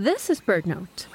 This is BirdNote.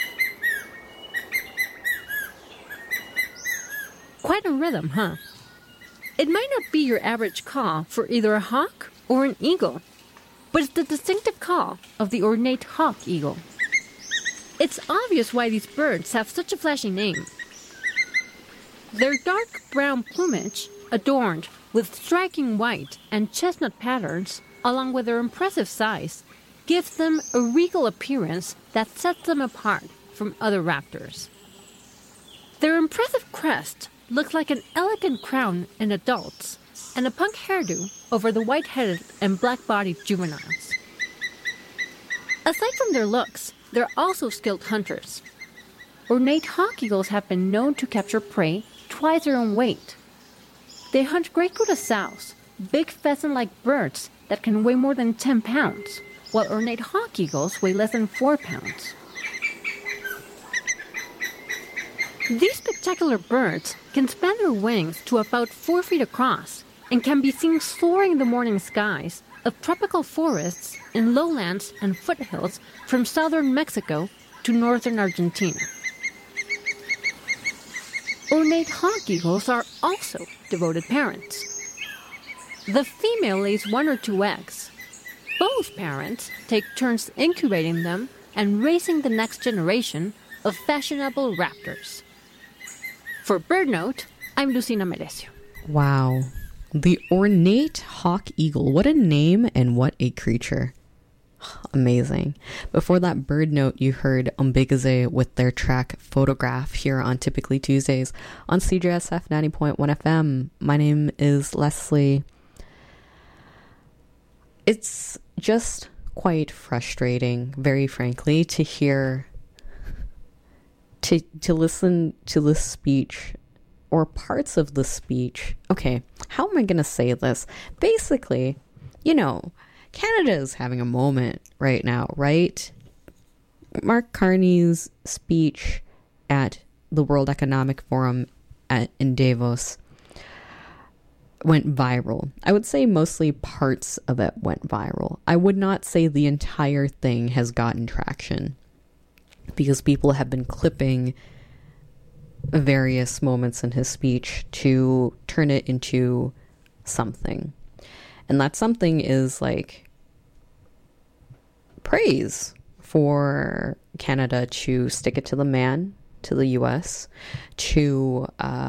Quite a rhythm, huh? It might not be your average call for either a hawk or an eagle, but it's the distinctive call of the ornate hawk eagle. It's obvious why these birds have such a flashy name. Their dark brown plumage, adorned with striking white and chestnut patterns, along with their impressive size, gives them a regal appearance that sets them apart from other raptors. Their impressive crest looks like an elegant crown in adults and a punk hairdo over the white-headed and black-bodied juveniles. Aside from their looks, they're also skilled hunters. Ornate hawk eagles have been known to capture prey twice their own weight. They hunt great-coated sows, big pheasant-like birds that can weigh more than 10 pounds, while ornate hawk eagles weigh less than 4 pounds. These spectacular birds can span their wings to about 4 feet across and can be seen soaring in the morning skies of tropical forests in lowlands and foothills from southern Mexico to northern Argentina. Ornate hawk eagles are also devoted parents. The female lays 1 or 2 eggs. Both parents take turns incubating them and raising the next generation of fashionable raptors. For BirdNote, I'm Lucina Merecio. Wow. The ornate hawk eagle. What a name and what a creature. Amazing. Before that BirdNote, you heard Umbigaze with their track Photograph here on Typically Tuesdays on CJSF 90.1 FM. My name is Leslie. It's just quite frustrating, very frankly, to hear, to listen to this speech or parts of the speech. Okay, how am I going to say this? Basically, Canada is having a moment right now, right? Mark Carney's speech at the World Economic Forum in Davos went viral. I would say mostly parts of it went viral. I would not say the entire thing has gotten traction because people have been clipping various moments in his speech to turn it into something. And that something is like praise for Canada to stick it to the man, to the US, to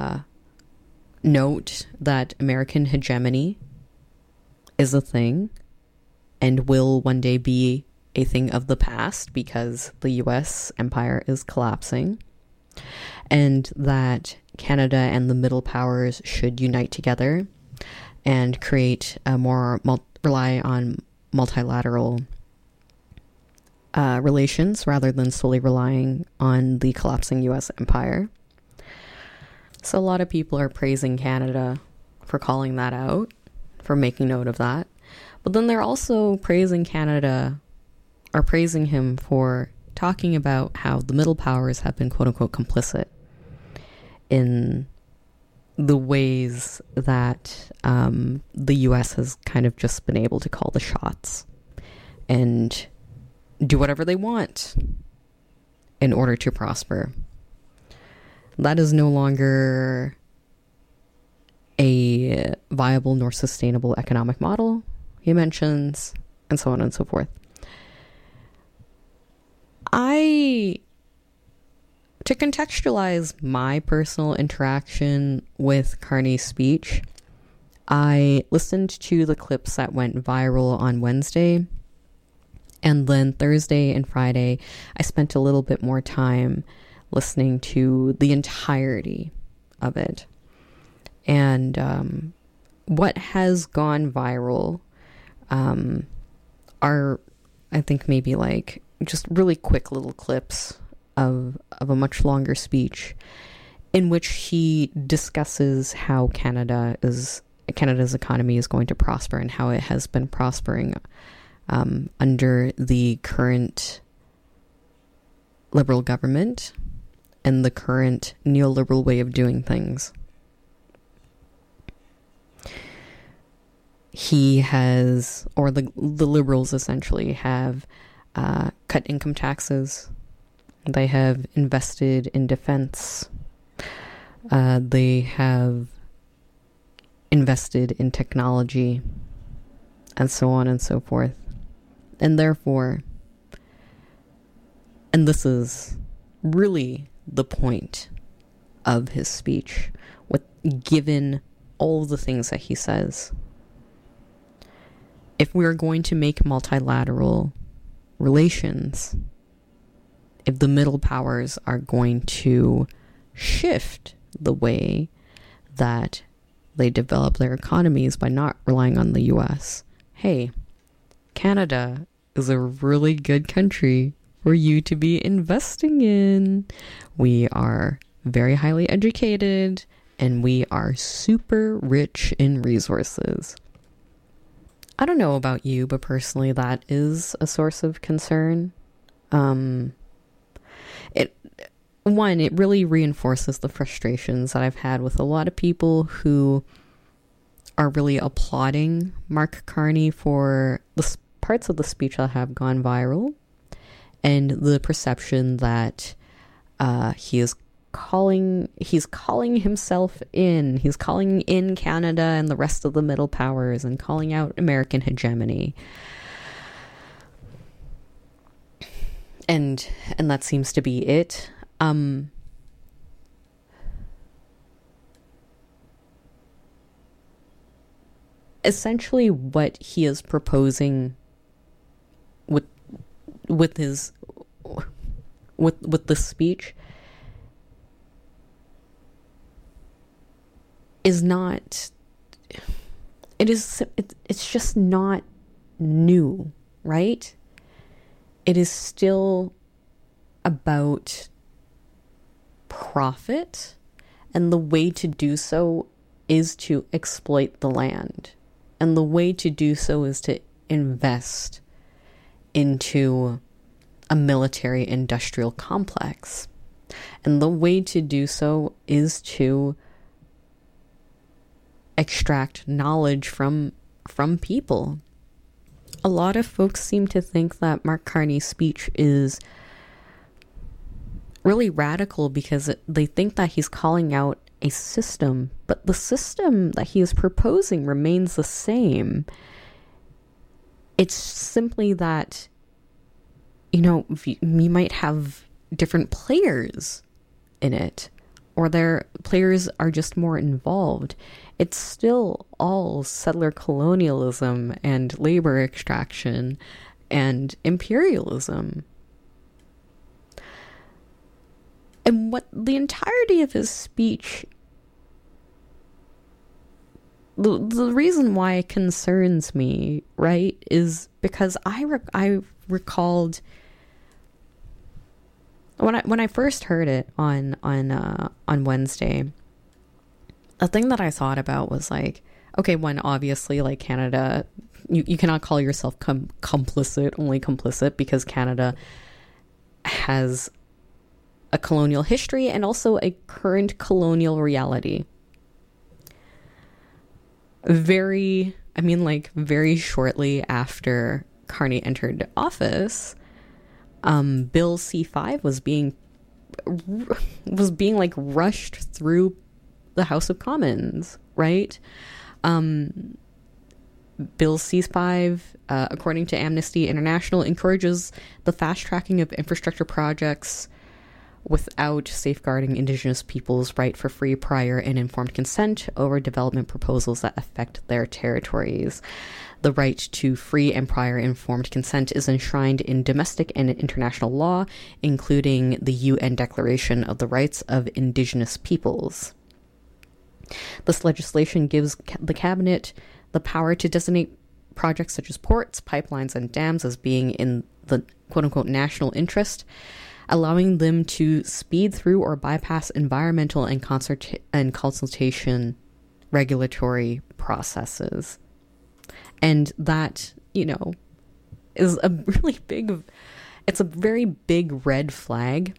note that American hegemony is a thing and will one day be a thing of the past because the US empire is collapsing, and that Canada and the middle powers should unite together and create a more rely on multilateral relations rather than solely relying on the collapsing US empire. So a lot of people are praising Canada for calling that out, for making note of that. But then they're also praising Canada, or praising him for talking about how the middle powers have been quote unquote complicit in the ways that the US has kind of just been able to call the shots and do whatever they want in order to prosper. That is no longer a viable nor sustainable economic model, he mentions, and so on and so forth. To contextualize my personal interaction with Carney's speech, I listened to the clips that went viral on Wednesday, and then Thursday and Friday, I spent a little bit more time listening to the entirety of it. And what has gone viral are, I think, maybe like just really quick little clips of a much longer speech in which he discusses how Canada's economy is going to prosper and how it has been prospering under the current Liberal government and the current neoliberal way of doing things. He has, or the Liberals essentially have cut income taxes. They have invested in defense. They have invested in technology, and so on and so forth. And therefore, and this is really the point of his speech, given all the things that he says. If we're going to make multilateral relations, if the middle powers are going to shift the way that they develop their economies by not relying on the US, hey, Canada is a really good country for you to be investing in. We are very highly educated and we are super rich in resources. I don't know about you, but personally that is a source of concern. It really reinforces the frustrations that I've had with a lot of people who are really applauding Mark Carney for the parts of the speech that have gone viral, and the perception that he's calling himself in, he's calling in Canada and the rest of the middle powers and calling out American hegemony. And that seems to be it. Essentially what he is proposing with the speech is not, it's just not new, right? It is still about profit, and the way to do so is to exploit the land. And the way to do so is to invest into a military industrial complex. And the way to do so is to extract knowledge from people. A lot of folks seem to think that Mark Carney's speech is really radical because they think that he's calling out a system, but the system that he is proposing remains the same. It's simply that, you might have different players in it, or their players are just more involved. It's still all settler colonialism and labor extraction and imperialism. And what the entirety of his speech, the reason why it concerns me, right, is because I recalled when I first heard it on Wednesday. The thing that I thought about was like, okay, one, obviously, like Canada, you cannot call yourself complicit, only complicit, because Canada has a colonial history and also a current colonial reality. Very shortly after Carney entered office, Bill C-5 was being like rushed through the House of Commons, right? Bill C-5, according to Amnesty International, encourages the fast tracking of infrastructure projects without safeguarding Indigenous peoples' right for free, prior, and informed consent over development proposals that affect their territories. The right to free and prior informed consent is enshrined in domestic and international law, including the UN Declaration of the Rights of Indigenous Peoples. This legislation gives the cabinet the power to designate projects such as ports, pipelines, and dams as being in the quote-unquote national interest, allowing them to speed through or bypass environmental and consultation regulatory processes. And that, is a really big, it's a very big red flag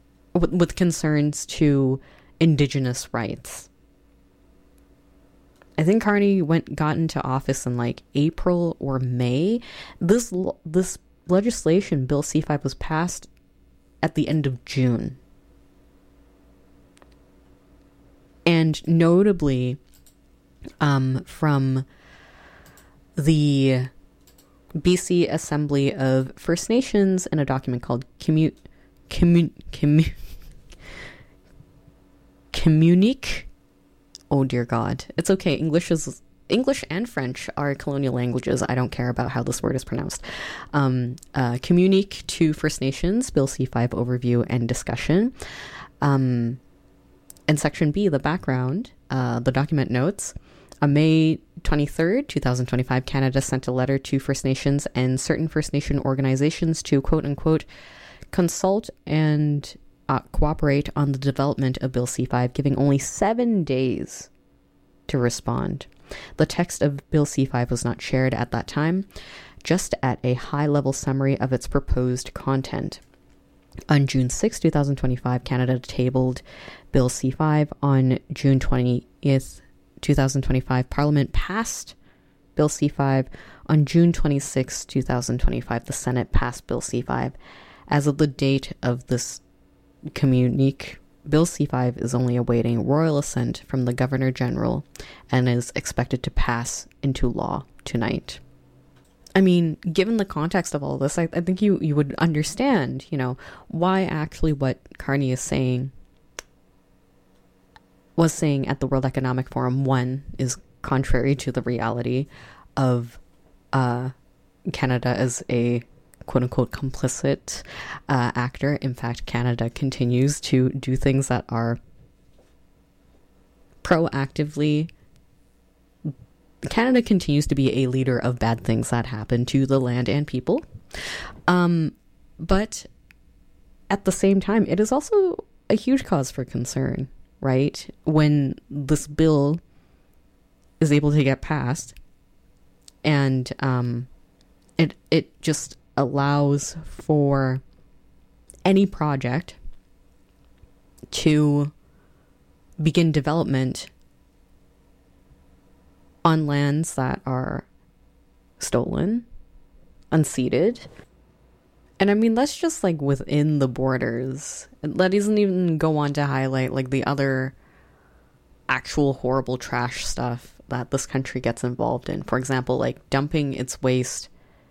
with concerns to Indigenous rights. I think Carney got into office in like April or May. This legislation, Bill C-5, was passed at the end of June. And notably, from the BC Assembly of First Nations in a document called Communique. Oh dear God. It's okay. English and French are colonial languages. I don't care about how this word is pronounced. Communique to First Nations, Bill C-5 overview and discussion. In section B, the background, the document notes, on May 23rd, 2025, Canada sent a letter to First Nations and certain First Nation organizations to quote unquote consult and cooperate on the development of Bill C-5, giving only 7 days to respond. The text of Bill C-5 was not shared at that time, just at a high-level summary of its proposed content. On June 6, 2025, Canada tabled Bill C-5. On June 20th, 2025, Parliament passed Bill C-5. On June 26, 2025, the Senate passed Bill C-5. As of the date of this communique, Bill C-5 is only awaiting royal assent from the Governor General and is expected to pass into law tonight. I mean, given the context of all this, I think you would understand, why actually what Carney was saying at the World Economic Forum, one, is contrary to the reality of Canada as a quote-unquote complicit actor. In fact, Canada continues to do things that are proactively... Canada continues to be a leader of bad things that happen to the land and people. But at the same time, it is also a huge cause for concern, right? When this bill is able to get passed and it just allows for any project to begin development on lands that are stolen, unceded. And I mean, that's just like within the borders. That doesn't even go on to highlight like the other actual horrible trash stuff that this country gets involved in. For example, like dumping its waste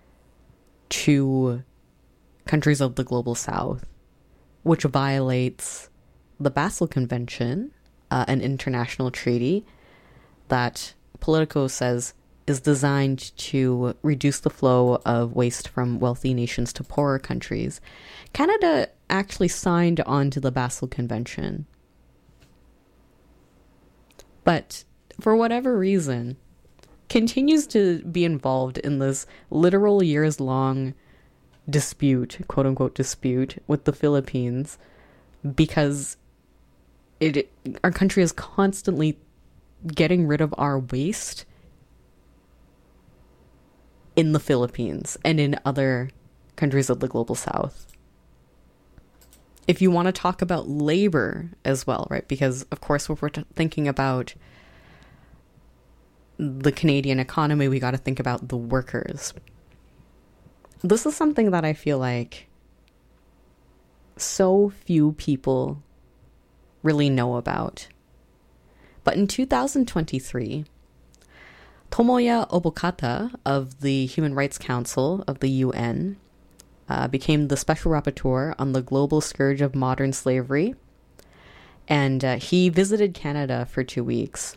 to countries of the global south, which violates the Basel Convention, an international treaty that Politico says is designed to reduce the flow of waste from wealthy nations to poorer countries. Canada actually signed on to the Basel Convention. But for whatever reason, continues to be involved in this literal years-long dispute, quote-unquote dispute, with the Philippines because our country is constantly getting rid of our waste in the Philippines and in other countries of the global south. If you want to talk about labor as well, right? Because, of course, if we're thinking about the Canadian economy, we got to think about the workers. This is something that I feel like so few people really know about. But in 2023, Tomoya Obokata of the Human Rights Council of the UN became the Special Rapporteur on the global scourge of modern slavery. And he visited Canada for 2 weeks.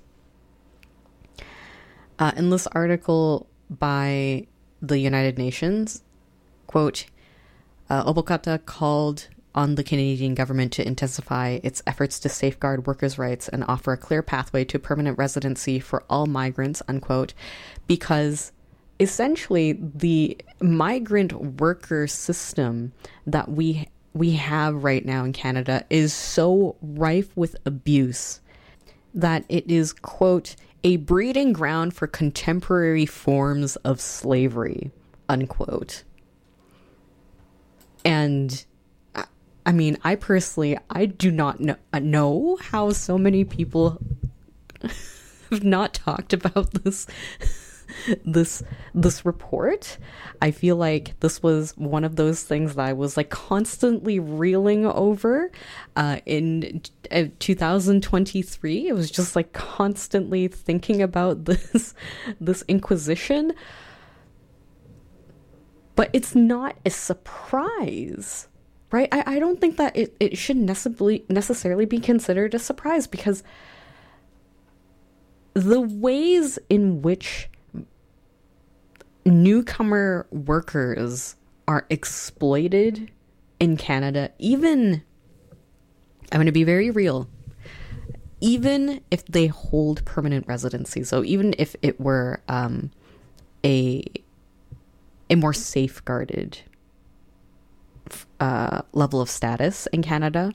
In this article by the United Nations, quote, Obokata called on the Canadian government to intensify its efforts to safeguard workers' rights and offer a clear pathway to permanent residency for all migrants, unquote, because essentially the migrant worker system that we have right now in Canada is so rife with abuse that it is, quote, a breeding ground for contemporary forms of slavery, unquote. And I mean, I do not know how so many people have not talked about this report. I feel like this was one of those things that I was like constantly reeling over in 2023. It was just like constantly thinking about this inquisition. But it's not a surprise, right? I don't think that it should necessarily be considered a surprise, because the ways in which newcomer workers are exploited in Canada, even, I'm going to be very real, even if they hold permanent residency, so even if it were a more safeguarded level of status in Canada,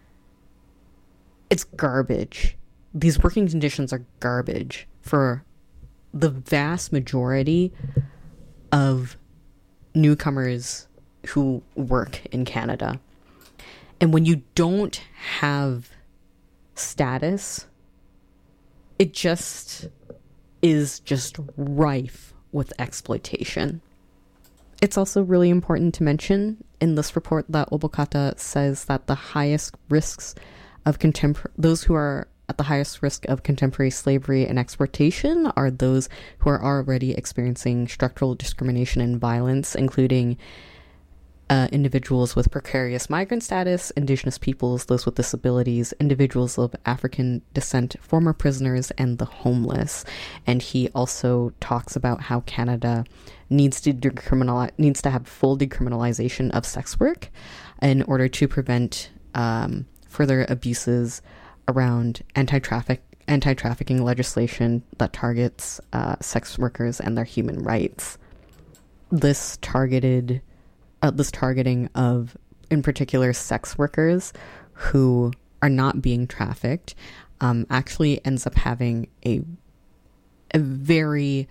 it's garbage. These working conditions are garbage for the vast majority of newcomers who work in Canada. And when you don't have status, it just is just rife with exploitation. It's also really important to mention in this report that Obokata says that the highest risks of those who are at the highest risk of contemporary slavery and exploitation are those who are already experiencing structural discrimination and violence, including individuals with precarious migrant status, Indigenous peoples, those with disabilities, individuals of African descent, former prisoners, and the homeless. And he also talks about how Canada needs to have full decriminalization of sex work in order to prevent further abuses around anti-trafficking legislation that targets sex workers and their human rights. This targeting of, in particular, sex workers who are not being trafficked actually ends up having a very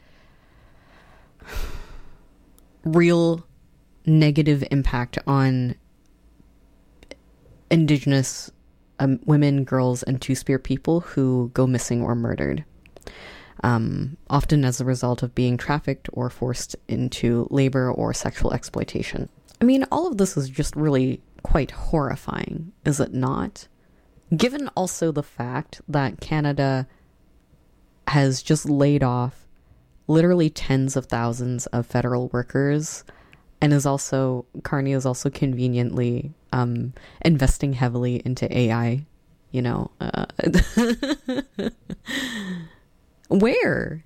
real negative impact on Indigenous women, girls, and Two-Spirit people who go missing or murdered, often as a result of being trafficked or forced into labor or sexual exploitation. I mean, all of this is just really quite horrifying, is it not? Given also the fact that Canada has just laid off literally tens of thousands of federal workers, and Carney is also conveniently investing heavily into AI, Where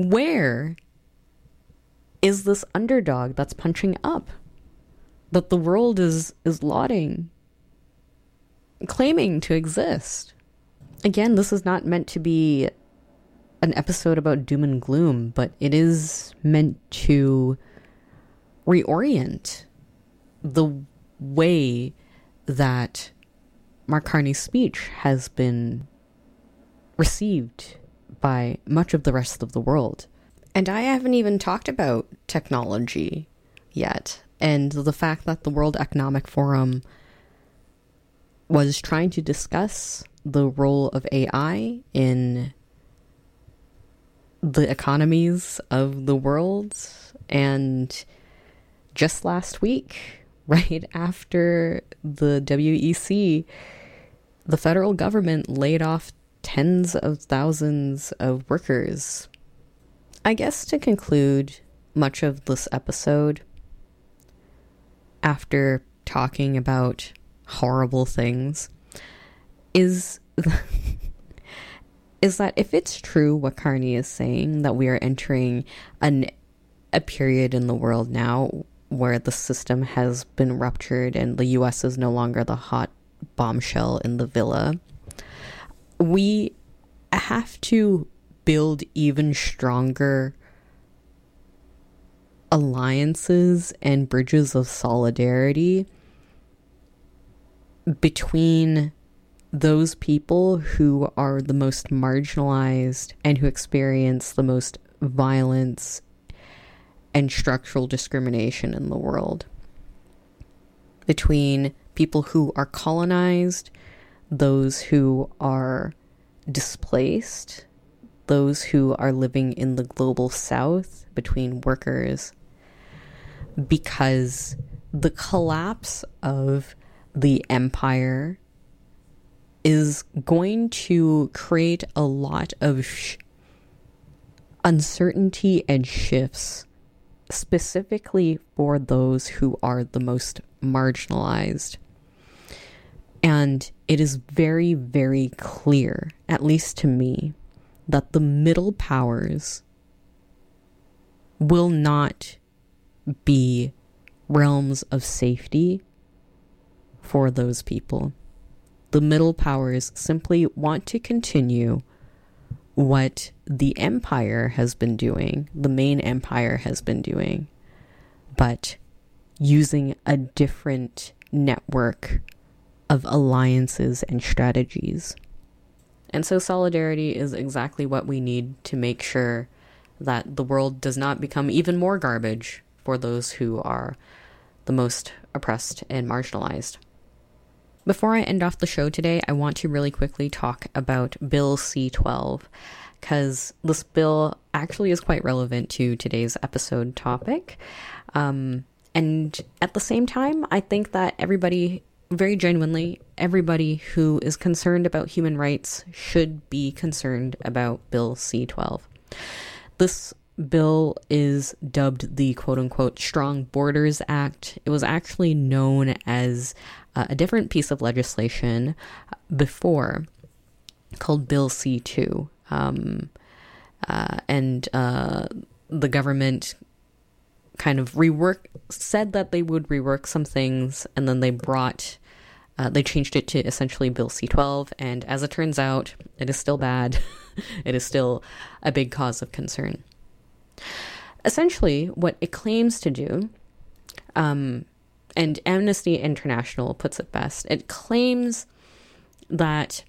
is this underdog that's punching up, that the world is lauding, claiming to exist? Again, this is not meant to be an episode about doom and gloom, but it is meant to reorient the way that Mark Carney's speech has been received by much of the rest of the world. And I haven't even talked about technology yet, and the fact that the World Economic Forum was trying to discuss the role of AI in the economies of the world. And just last week, right after the WEC, the federal government laid off tens of thousands of workers. I guess to conclude much of this episode, after talking about horrible things, is that if it's true what Carney is saying, that we are entering a period in the world now where the system has been ruptured and the US is no longer the hot bombshell in the villa, we have to build even stronger alliances and bridges of solidarity between those people who are the most marginalized and who experience the most violence and structural discrimination in the world. Between people who are colonized, those who are displaced, those who are living in the global south, between workers, because the collapse of the empire is going to create a lot of uncertainty and shifts, specifically for those who are the most marginalized. And it is very, very clear, at least to me, that the middle powers will not be realms of safety for those people. The middle powers simply want to continue what the empire has been doing, the main empire has been doing, but using a different network of alliances and strategies. And so solidarity is exactly what we need to make sure that the world does not become even more garbage for those who are the most oppressed and marginalized. Before I end off the show today, I want to really quickly talk about Bill C-12, because this bill actually is quite relevant to today's episode topic. And at the same time, I think that everybody, very genuinely, everybody who is concerned about human rights should be concerned about Bill C-12. This bill is dubbed the quote-unquote Strong Borders Act. It was actually known as a different piece of legislation before, called Bill C-2. The government kind of said that they would rework some things, and then they changed it to essentially Bill C-12, and as it turns out, it is still bad. It is still a big cause of concern. Essentially, what it claims to do, and Amnesty International puts it best, it claims that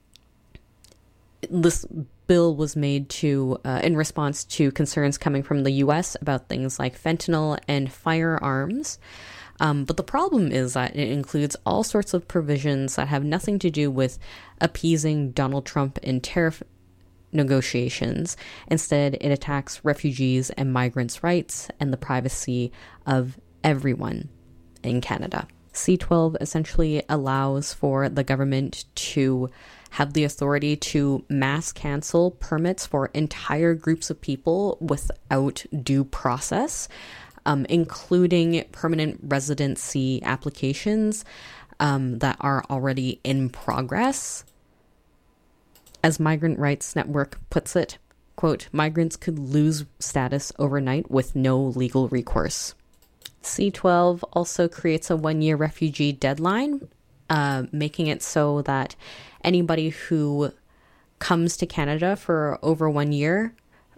this bill was made to in response to concerns coming from the US about things like fentanyl and firearms. But the problem is that it includes all sorts of provisions that have nothing to do with appeasing Donald Trump in tariff negotiations. Instead, it attacks refugees and migrants' rights and the privacy of everyone in Canada. C-12 essentially allows for the government to have the authority to mass cancel permits for entire groups of people without due process, including permanent residency applications that are already in progress. As Migrant Rights Network puts it, quote, migrants could lose status overnight with no legal recourse. C-12 also creates a 1-year refugee deadline, making it so that anybody who comes to Canada for over 1 year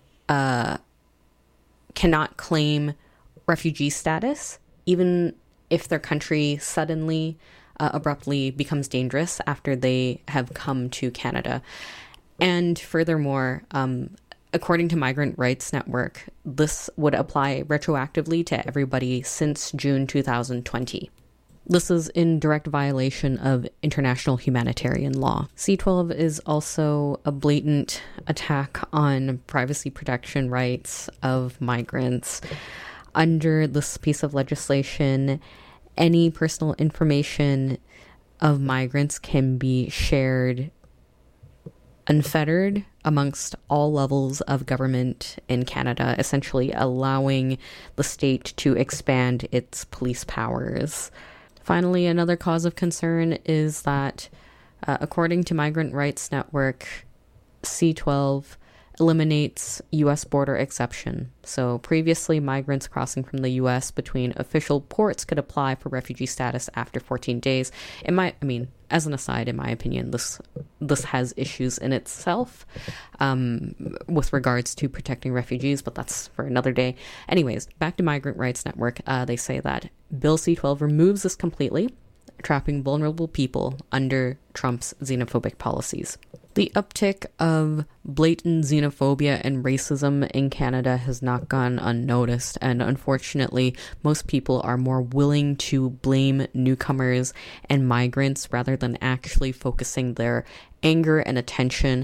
cannot claim refugee status, even if their country suddenly, abruptly becomes dangerous after they have come to Canada. And furthermore, according to Migrant Rights Network, this would apply retroactively to everybody since June 2020. This is in direct violation of international humanitarian law. C-12 is also a blatant attack on privacy protection rights of migrants. Under this piece of legislation, any personal information of migrants can be shared unfettered amongst all levels of government in Canada, essentially allowing the state to expand its police powers. Finally, another cause of concern is that, according to Migrant Rights Network, C-12 eliminates U.S. border exception. So previously, migrants crossing from the U.S. between official ports could apply for refugee status after 14 days. As an aside, in my opinion, this has issues in itself with regards to protecting refugees, but that's for another day. Anyways, back to Migrant Rights Network. They say that Bill C-12 removes this completely, trapping vulnerable people under Trump's xenophobic policies. The uptick of blatant xenophobia and racism in Canada has not gone unnoticed, and unfortunately, most people are more willing to blame newcomers and migrants rather than actually focusing their anger and attention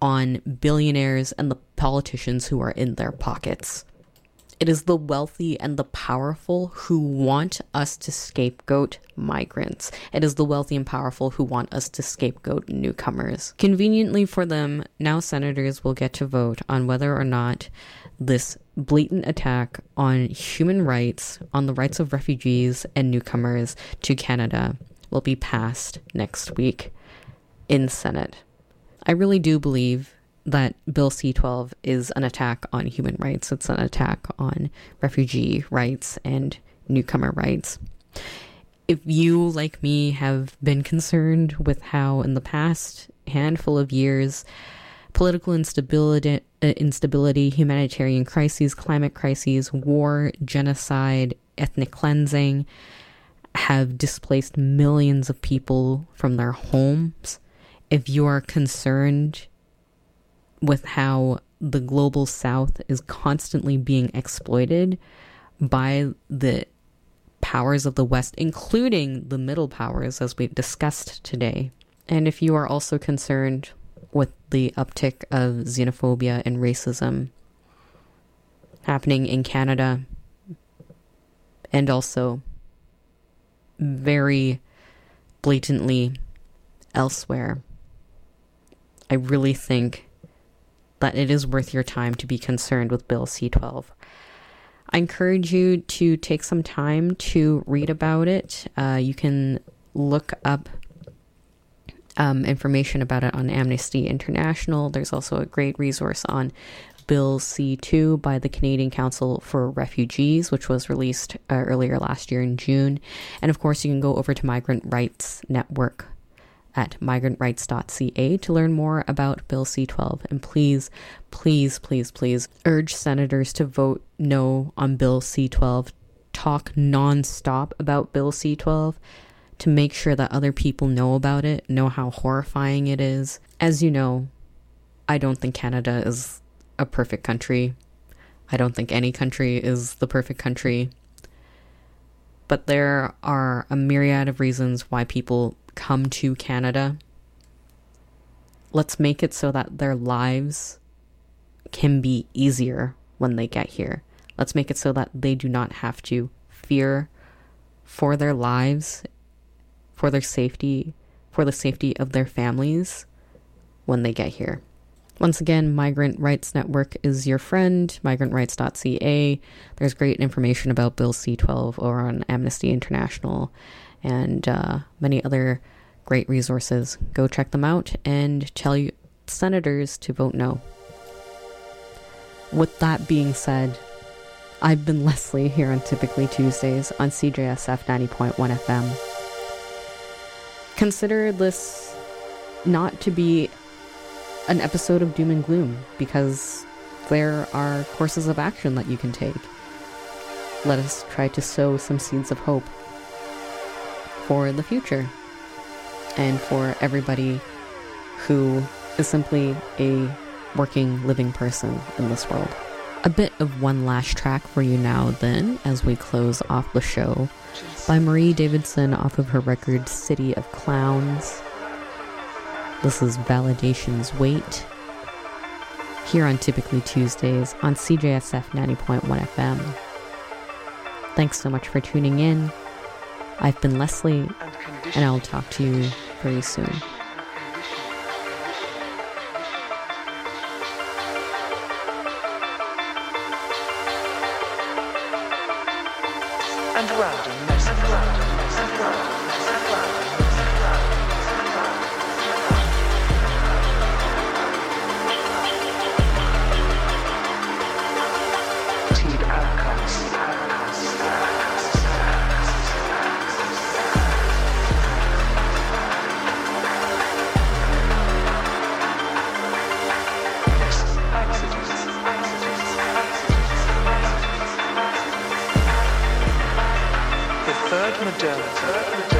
on billionaires and the politicians who are in their pockets. It is the wealthy and the powerful who want us to scapegoat migrants. It is the wealthy and powerful who want us to scapegoat newcomers. Conveniently for them, now senators will get to vote on whether or not this blatant attack on human rights, on the rights of refugees and newcomers to Canada, will be passed next week in Senate. I really do believe that Bill C-12 is an attack on human rights. It's an attack on refugee rights and newcomer rights. If you, like me, have been concerned with how in the past handful of years, political instability, humanitarian crises, climate crises, war, genocide, ethnic cleansing have displaced millions of people from their homes, if you are concerned with how the global south is constantly being exploited by the powers of the West, including the middle powers, as we've discussed today. And if you are also concerned with the uptick of xenophobia and racism happening in Canada, and also very blatantly elsewhere, I really think that it is worth your time to be concerned with Bill C-12. I encourage you to take some time to read about it. You can look up information about it on Amnesty International. There's also a great resource on Bill C-2 by the Canadian Council for Refugees, which was released earlier last year in June. And of course, you can go over to Migrant Rights Network at migrantrights.ca to learn more about Bill C-12. And please, please, please, please urge senators to vote no on Bill C-12. Talk nonstop about Bill C-12 to make sure that other people know about it, know how horrifying it is. As you know, I don't think Canada is a perfect country. I don't think any country is the perfect country. But there are a myriad of reasons why people come to Canada. Let's make it so that their lives can be easier when they get here. Let's make it so that they do not have to fear for their lives, for their safety, for the safety of their families when they get here. Once again, Migrant Rights Network is your friend, migrantrights.ca. There's great information about Bill C-12 over on Amnesty International and many other great resources. Go check them out and tell you senators to vote no. With that being said, I've been Leslie here on Typically Tuesdays on CJSF 90.1 FM. Consider this not to be an episode of doom and gloom, because there are courses of action that you can take. Let us try to sow some seeds of hope for the future and for everybody who is simply a working, living person in this world. A bit of one last track for you now then, as we close off the show, by Marie Davidson off of her record City of Clowns. This is Validation's Wait, here on Typically Tuesdays on CJSF 90.1 FM. Thanks so much for tuning in. I've been Leslie, and I'll talk to you very soon. And random messages. Third modernity.